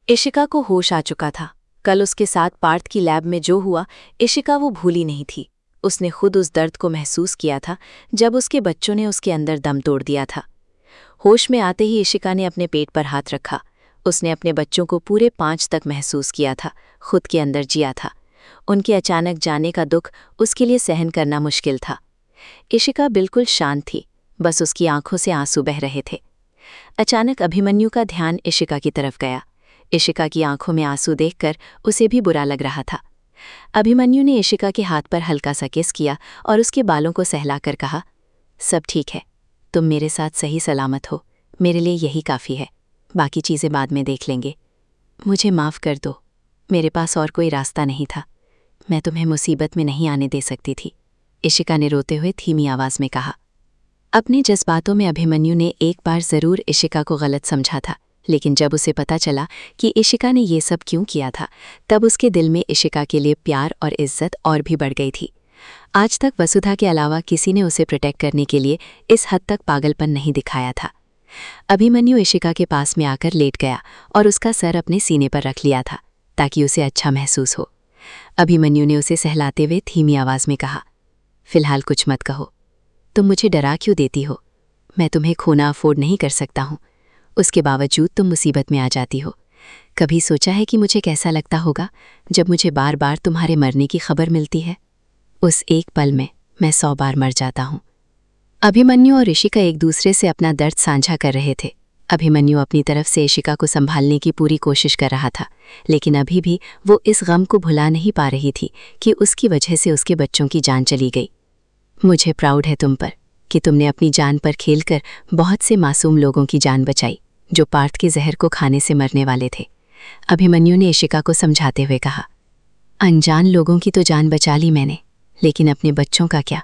इशिका को होश आ चुका था। कल उसके साथ पार्थ की लैब में जो हुआ, इशिका वो भूली नहीं थी। उसने खुद उस दर्द को महसूस किया था जब उसके बच्चों ने उसके अंदर दम तोड़ दिया था। होश में आते ही इशिका ने अपने पेट पर हाथ रखा। उसने अपने बच्चों को पूरे 5 तक महसूस किया था, खुद के अंदर जिया था। उनके अचानक जाने का दुख उसके लिए सहन करना मुश्किल था। इशिका बिल्कुल शांत थी, बस उसकी आंखों से आंसू बह रहे थे। अचानक अभिमन्यु का ध्यान इशिका की तरफ गया। इशिका की आंखों में आंसू देखकर उसे भी बुरा लग रहा था। अभिमन्यु ने इशिका के हाथ पर हल्का सा किस किया और उसके बालों को सहलाकर कहा, सब ठीक है, तुम मेरे साथ सही सलामत हो, मेरे लिए यही काफ़ी है, बाकी चीज़ें बाद में देख लेंगे। मुझे माफ़ कर दो, मेरे पास और कोई रास्ता नहीं था, मैं तुम्हें मुसीबत में नहीं आने दे सकती थी, इशिका ने रोते हुए धीमी आवाज़ में कहा। अपने जज्बातों में अभिमन्यु ने एक बार ज़रूर इशिका को गलत समझा था, लेकिन जब उसे पता चला कि इशिका ने ये सब क्यों किया था, तब उसके दिल में इशिका के लिए प्यार और इज्जत और भी बढ़ गई थी। आज तक वसुधा के अलावा किसी ने उसे प्रोटेक्ट करने के लिए इस हद तक पागलपन नहीं दिखाया था। अभिमन्यु इशिका के पास में आकर लेट गया और उसका सर अपने सीने पर रख लिया था ताकि उसे अच्छा महसूस हो। अभिमन्यु ने उसे सहलाते हुए धीमी आवाज़ में कहा, फिलहाल कुछ मत कहो, तुम मुझे डरा क्यों देती हो? मैं तुम्हें खोना अफोर्ड नहीं कर सकता हूँ, उसके बावजूद तुम मुसीबत में आ जाती हो। कभी सोचा है कि मुझे कैसा लगता होगा जब मुझे बार बार तुम्हारे मरने की खबर मिलती है? उस एक पल में मैं 100 बार मर जाता हूँ। अभिमन्यु और इशिका एक दूसरे से अपना दर्द साझा कर रहे थे। अभिमन्यु अपनी तरफ से इशिका को संभालने की पूरी कोशिश कर रहा था, लेकिन अभी भी वो इस गम को भुला नहीं पा रही थी कि उसकी वजह से उसके बच्चों की जान चली गई। मुझे प्राउड है तुम पर कि तुमने अपनी जान पर खेलकर बहुत से मासूम लोगों की जान बचाई जो पार्थ के जहर को खाने से मरने वाले थे, अभिमन्यु ने इशिका को समझाते हुए कहा। अनजान लोगों की तो जान बचा ली मैंने, लेकिन अपने बच्चों का क्या?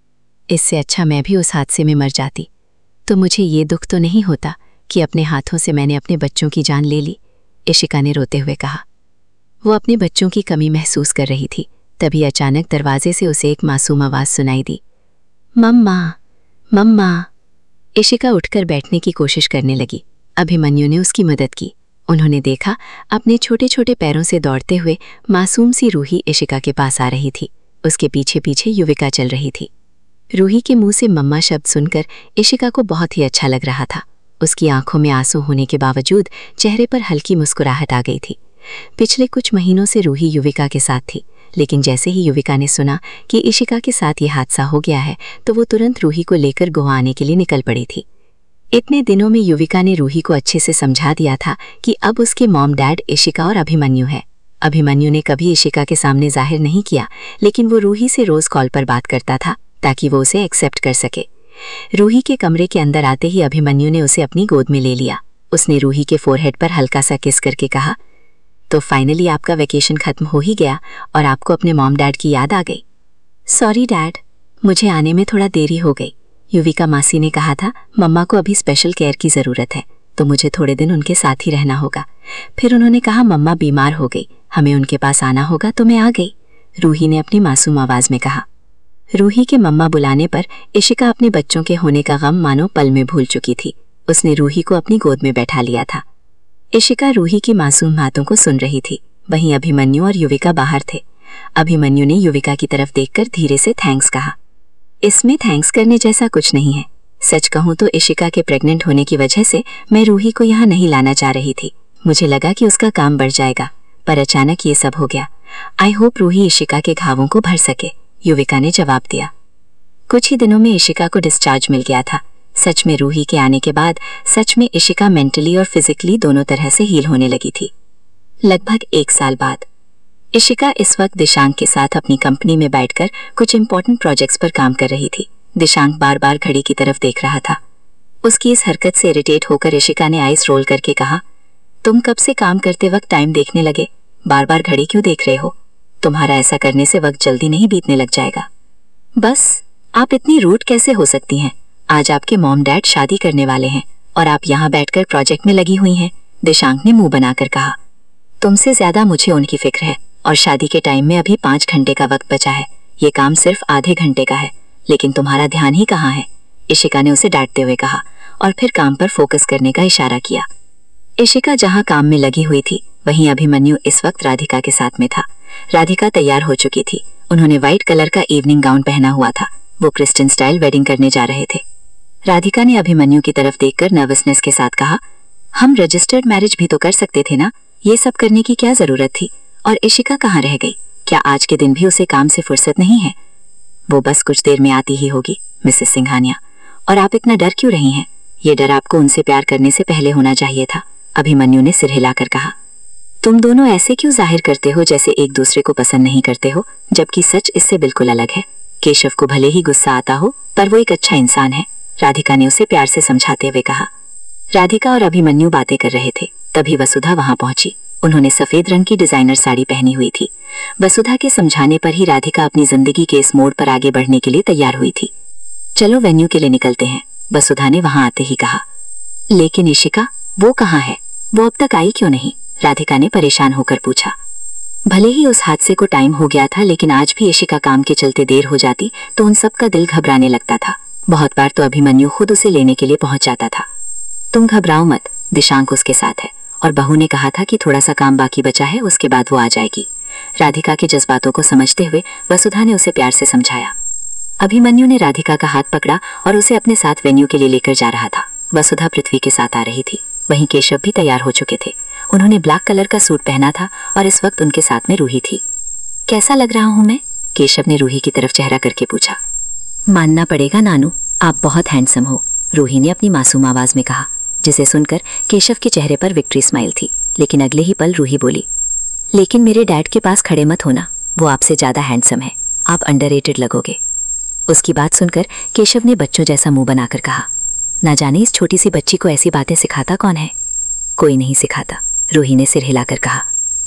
इससे अच्छा मैं भी उस हादसे में मर जाती, तो मुझे ये दुख तो नहीं होता कि अपने हाथों से मैंने अपने बच्चों की जान ले ली, इशिका ने रोते हुए कहा। वो अपने बच्चों की कमी महसूस कर रही थी, तभी अचानक दरवाजे से उसे एक मासूम आवाज़ सुनाई दी, मम्मा मम्मा। इशिका उठकर बैठने की कोशिश करने लगी। अभिमन्यु ने उसकी मदद की। उन्होंने देखा अपने छोटे छोटे पैरों से दौड़ते हुए मासूम सी रूही इशिका के पास आ रही थी। उसके पीछे पीछे युविका चल रही थी। रूही के मुंह से मम्मा शब्द सुनकर इशिका को बहुत ही अच्छा लग रहा था। उसकी आंखों में आंसू होने के बावजूद चेहरे पर हल्की मुस्कुराहट आ गई थी। पिछले कुछ महीनों से रूही युविका के साथ थी, लेकिन जैसे ही युविका ने सुना कि इशिका के साथ ये हादसा हो गया है, तो वो तुरंत रूही को लेकर गोवा आने के लिए निकल पड़ी थी। इतने दिनों में युविका ने रूही को अच्छे से समझा दिया था कि अब उसके मॉम डैड इशिका और अभिमन्यु है। अभिमन्यु ने कभी इशिका के सामने जाहिर नहीं किया, लेकिन वो रूही से रोज कॉल पर बात करता था ताकि वो उसे एक्सेप्ट कर सके। रूही के कमरे के अंदर आते ही अभिमन्यु ने उसे अपनी गोद में ले लिया। उसने रूही के फोरहेड पर हल्का सा किस करके कहा, तो फाइनली आपका वेकेशन खत्म हो ही गया और आपको अपने मॉम डैड की याद आ गई। सॉरी डैड, मुझे आने में थोड़ा देरी हो गई। युविका मासी ने कहा था मम्मा को अभी स्पेशल केयर की ज़रूरत है, तो मुझे थोड़े दिन उनके साथ ही रहना होगा। फिर उन्होंने कहा मम्मा बीमार हो गई, हमें उनके पास आना होगा, तो मैं आ गई, रूही ने अपनी मासूम आवाज़ में कहा। रूही के मम्मा बुलाने पर इशिका अपने बच्चों के होने का गम मानो पल में भूल चुकी थी। उसने रूही को अपनी गोद में बैठा लिया था। इशिका रूही की मासूम बातों को सुन रही थी। वहीं अभिमन्यु और युविका बाहर थे। अभिमन्यु ने युविका की तरफ देखकर धीरे से थैंक्स कहा। इसमें थैंक्स करने जैसा कुछ नहीं है। सच कहूँ तो इशिका के प्रेग्नेंट होने की वजह से मैं रूही को यहाँ नहीं लाना चाह रही थी। मुझे लगा कि उसका काम बढ़ जाएगा, पर अचानक ये सब हो गया। आई होप रूही इशिका के घावों को भर सके, युविका ने जवाब दिया। कुछ ही दिनों में इशिका को डिस्चार्ज मिल गया था। सच में रूही के आने के बाद सच में इशिका मेंटली और फिजिकली दोनों तरह से हील होने लगी थी। लगभग 1 साल बाद इशिका इस वक्त दिशांक के साथ अपनी कंपनी में बैठकर कुछ इंपॉर्टेंट प्रोजेक्ट्स पर काम कर रही थी। दिशांक बार बार घड़ी की तरफ देख रहा था। उसकी इस हरकत से इरिटेट होकर इशिका ने आइस रोल करके कहा, तुम कब से काम करते वक्त टाइम देखने लगे? बार बार घड़ी क्यों देख रहे हो? तुम्हारा ऐसा करने से वक्त जल्दी नहीं बीतने लग जाएगा। बस, आप इतनी रूड कैसे हो सकती हैं? आज आपके मॉम डैड शादी करने वाले हैं और आप यहाँ बैठकर प्रोजेक्ट में लगी हुई हैं, दिशांक ने मुंह बनाकर कहा। तुमसे ज्यादा मुझे उनकी फिक्र है और शादी के टाइम में अभी 5 घंटे का वक्त बचा है। ये काम सिर्फ आधे घंटे का है, लेकिन तुम्हारा ध्यान ही कहाँ है? इशिका ने उसे डांटते हुए कहा और फिर काम पर फोकस करने का इशारा किया। इशिका जहाँ काम में लगी हुई थी वहीं अभिमन्यु इस वक्त राधिका के साथ में था। राधिका तैयार हो चुकी थी। उन्होंने व्हाइट कलर का इवनिंग गाउन पहना हुआ था। वो क्रिश्चियन स्टाइल वेडिंग करने जा रहे थे। राधिका ने अभिमन्यु की तरफ देखकर नर्वसनेस के साथ कहा, हम रजिस्टर्ड मैरिज भी तो कर सकते थे ना, ये सब करने की क्या जरूरत थी? और इशिका कहाँ रह गई? क्या आज के दिन भी उसे काम से फुर्सत नहीं है? वो बस कुछ देर में आती ही होगी मिसेस सिंघानिया। और आप इतना डर क्यों रही हैं? ये डर आपको उनसे प्यार करने से पहले होना चाहिए था, अभिमन्यु ने सिर हिलाकर कहा। तुम दोनों ऐसे क्यों जाहिर करते हो जैसे एक दूसरे को पसंद नहीं करते हो, जबकि सच इससे बिल्कुल अलग है। केशव को भले ही गुस्सा आता हो, पर वो एक अच्छा इंसान है, राधिका ने उसे प्यार से समझाते हुए कहा। राधिका और अभिमन्यु बातें कर रहे थे, तभी वसुधा वहां पहुंची। उन्होंने सफेद रंग की डिजाइनर साड़ी पहनी हुई थी। वसुधा के समझाने पर ही राधिका अपनी जिंदगी के इस मोड़ पर आगे बढ़ने के लिए तैयार हुई थी। चलो वेन्यू के लिए निकलते हैं, वसुधा ने वहां आते ही कहा। लेकिन इशिका, वो कहाँ है? वो अब तक आई क्यों नहीं? राधिका ने परेशान होकर पूछा। भले ही उस हादसे को टाइम हो गया था, लेकिन आज भी इशिका काम के चलते देर हो जाती तो उन सब का दिल घबराने लगता था। बहुत बार तो अभिमन्यु खुद उसे लेने के लिए पहुंच जाता था। तुम घबराओ मत, दिशांक उसके साथ है, और बहू ने कहा था कि थोड़ा सा काम बाकी बचा है, उसके बाद वो आ जाएगी। राधिका के जज्बातों को समझते हुए वसुधा ने उसे प्यार से समझाया। अभिमन्यु ने राधिका का हाथ पकड़ा और उसे अपने साथ वेन्यू के लिए लेकर जा रहा था। वसुधा पृथ्वी के साथ आ रही थी। वहीं केशव भी तैयार हो चुके थे। उन्होंने ब्लैक कलर का सूट पहना था और इस वक्त उनके साथ में रूही थी। कैसा लग रहा हूं मैं? केशव ने रूही की तरफ चेहरा करके पूछा। मानना पड़ेगा नानू, आप बहुत हैंडसम हो, रूही ने अपनी मासूम आवाज में कहा, जिसे सुनकर केशव के चेहरे पर विक्ट्री स्माइल थी। लेकिन अगले ही पल रूही बोली, लेकिन मेरे डैड के पास खड़े मत होना, वो आपसे ज्यादा हैंडसम है, आप अंडररेटेड लगोगे। उसकी बात सुनकर केशव ने बच्चों जैसा मुंह बनाकर कहा, ना जाने इस छोटी सी बच्ची को ऐसी बातें सिखाता कौन है? कोई नहीं सिखाता, रूही ने सिर हिलाकर कहा।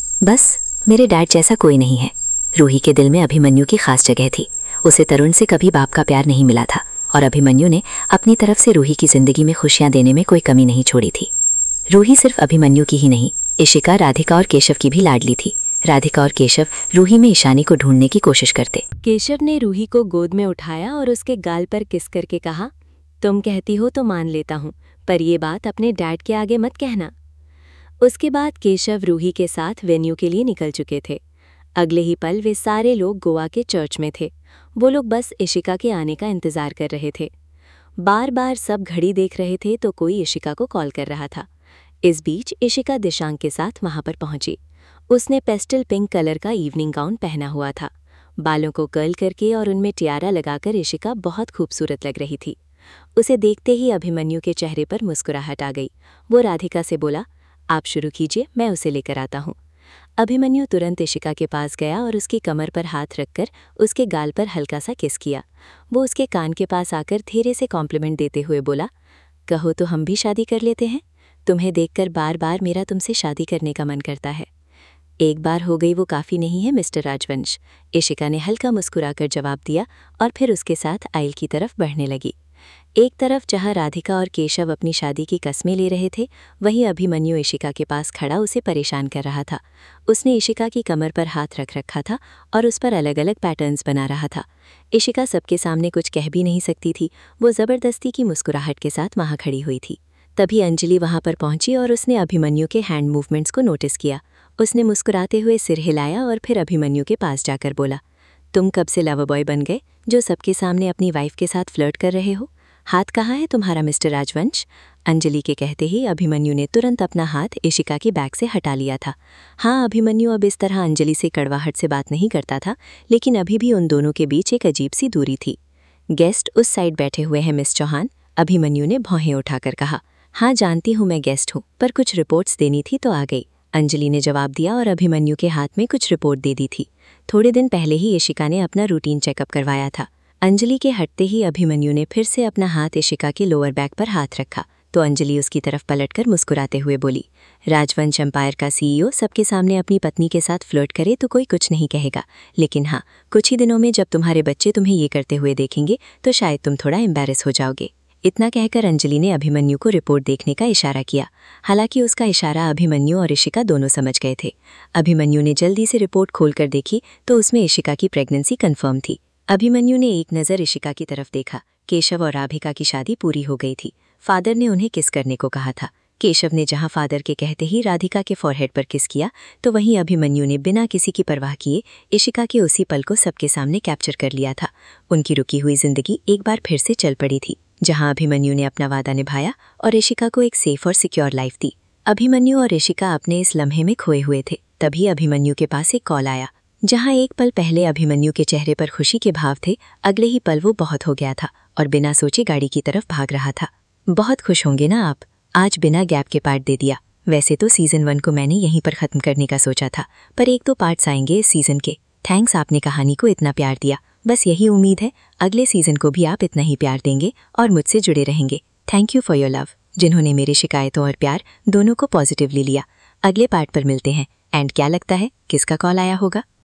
बस मेरे डैड जैसा कोई नहीं है। रूही के दिल में अभिमन्यु की खास जगह थी। उसे तरुण से कभी बाप का प्यार नहीं मिला था और अभिमन्यु ने अपनी तरफ से रूही की जिंदगी में खुशियां देने में कोई कमी नहीं छोड़ी थी। रूही सिर्फ अभिमन्यु की ही नहीं, इशिका, राधिका और केशव की भी लाडली थी। राधिका और केशव रूही में ईशानी को ढूंढने की कोशिश करते। केशव ने रूही को गोद में उठाया और उसके गाल पर किस करके कहा, तुम कहती हो तो मान लेता हूँ, पर ये बात अपने डैड के आगे मत कहना। उसके बाद केशव रूही के साथ वेन्यू के लिए निकल चुके थे। अगले ही पल वे सारे लोग गोवा के चर्च में थे। वो लोग बस इशिका के आने का इंतजार कर रहे थे। बार बार सब घड़ी देख रहे थे तो कोई इशिका को कॉल कर रहा था। इस बीच इशिका दिशांक के साथ वहां पर पहुंची। उसने पेस्टल पिंक कलर का इवनिंग गाउन पहना हुआ था। बालों को कर्ल करके और उनमें टियारा लगाकर इशिका बहुत खूबसूरत लग रही थी। उसे देखते ही अभिमन्यु के चेहरे पर मुस्कुराहट आ गई। वो राधिका से बोला, आप शुरू कीजिए, मैं उसे लेकर आता हूँ। अभिमन्यु तुरंत इशिका के पास गया और उसकी कमर पर हाथ रखकर उसके गाल पर हल्का सा किस किया। वो उसके कान के पास आकर धीरे से कॉम्प्लीमेंट देते हुए बोला, कहो तो हम भी शादी कर लेते हैं? तुम्हें देखकर बार बार मेरा तुमसे शादी करने का मन करता है। एक बार हो गई वो काफ़ी नहीं है मिस्टर राजवंश, इशिका ने हल्का मुस्कुराकर जवाब दिया और फिर उसके साथ आइल की तरफ बढ़ने लगी। एक तरफ जहां राधिका और केशव अपनी शादी की कस्में ले रहे थे, वहीं अभिमन्यु इशिका के पास खड़ा उसे परेशान कर रहा था। उसने इशिका की कमर पर हाथ रख रखा था और उस पर अलग अलग पैटर्न्स बना रहा था। इशिका सबके सामने कुछ कह भी नहीं सकती थी। वो ज़बरदस्ती की मुस्कुराहट के साथ वहां खड़ी हुई थी। तभी अंजलि वहां पर पहुंची और उसने अभिमन्यु के हैंड मूवमेंट्स को नोटिस किया। उसने मुस्कुराते हुए सिर हिलाया और फिर अभिमन्यु के पास जाकर बोला, तुम कब से लवर बॉय बन गए जो सबके सामने अपनी वाइफ के साथ फ्लर्ट कर रहे हो? हाथ कहाँ है तुम्हारा मिस्टर राजवंश? अंजलि के कहते ही अभिमन्यु ने तुरंत अपना हाथ इशिका की बैग से हटा लिया था। हाँ, अभिमन्यु अब इस तरह अंजलि से कड़वाहट से बात नहीं करता था, लेकिन अभी भी उन दोनों के बीच एक अजीब सी दूरी थी। गेस्ट उस साइड बैठे हुए हैं मिस चौहान, अभिमन्यु ने भौहें उठाकर कहा। हाँ जानती हूँ मैं गेस्ट हूँ, पर कुछ रिपोर्ट्स देनी थी तो आ गई, अंजलि ने जवाब दिया और अभिमन्यु के हाथ में कुछ रिपोर्ट दे दी थी। थोड़े दिन पहले ही इशिका ने अपना रूटीन चेकअप करवाया था। अंजलि के हटते ही अभिमन्यु ने फिर से अपना हाथ इशिका के लोअर बैक पर हाथ रखा तो अंजलि उसकी तरफ पलटकर मुस्कुराते हुए बोली, राजवंश एम्पायर का सीईओ सबके सामने अपनी पत्नी के साथ फ्लर्ट करे तो कोई कुछ नहीं कहेगा, लेकिन हाँ, कुछ ही दिनों में जब तुम्हारे बच्चे तुम्हें ये करते हुए देखेंगे तो शायद तुम थोड़ा एम्बैरेस हो जाओगे। इतना कहकर अंजलि ने अभिमन्यु को रिपोर्ट देखने का इशारा किया। हालांकि उसका इशारा अभिमन्यु और इशिका दोनों समझ गए थे। अभिमन्यु ने जल्दी से रिपोर्ट खोलकर देखी तो उसमें इशिका की प्रेगनेंसी कंफर्म थी। अभिमन्यु ने एक नज़र इशिका की तरफ देखा। केशव और राधिका की शादी पूरी हो गई थी। फादर ने उन्हें किस करने को कहा था। केशव ने जहां फादर के कहते ही राधिका के फॉरहेड पर किस किया, तो वहीं अभिमन्यु ने बिना किसी की परवाह किए इशिका के उसी पल को सबके सामने कैप्चर कर लिया था। उनकी रुकी हुई जिंदगी एक बार फिर से चल पड़ी थी, जहां अभिमन्यु ने अपना वादा निभाया और इशिका को एक सेफ और सिक्योर लाइफ दी। अभिमन्यु और इशिका अपने इस लम्हे में खोए हुए थे। तभी अभिमन्यु के पास एक कॉल आया, जहां एक पल पहले अभिमन्यु के चेहरे पर खुशी के भाव थे, अगले ही पल वो बहुत हो गया था और बिना सोचे गाड़ी की तरफ भाग रहा था। बहुत खुश होंगे ना आप, आज बिना गैप के पार्ट दे दिया। वैसे तो सीजन 1 को मैंने यहीं पर खत्म करने का सोचा था, पर 1-2 पार्ट्स आएंगे इस सीजन के। थैंक्स, आपने कहानी को इतना प्यार दिया। बस यही उम्मीद है अगले सीजन को भी आप इतना ही प्यार देंगे और मुझसे जुड़े रहेंगे। Thank you for your love, जिन्होंने मेरी शिकायतों और प्यार दोनों को पॉजिटिवली लिया। अगले पार्ट पर मिलते हैं। एंड क्या लगता है किसका कॉल आया होगा?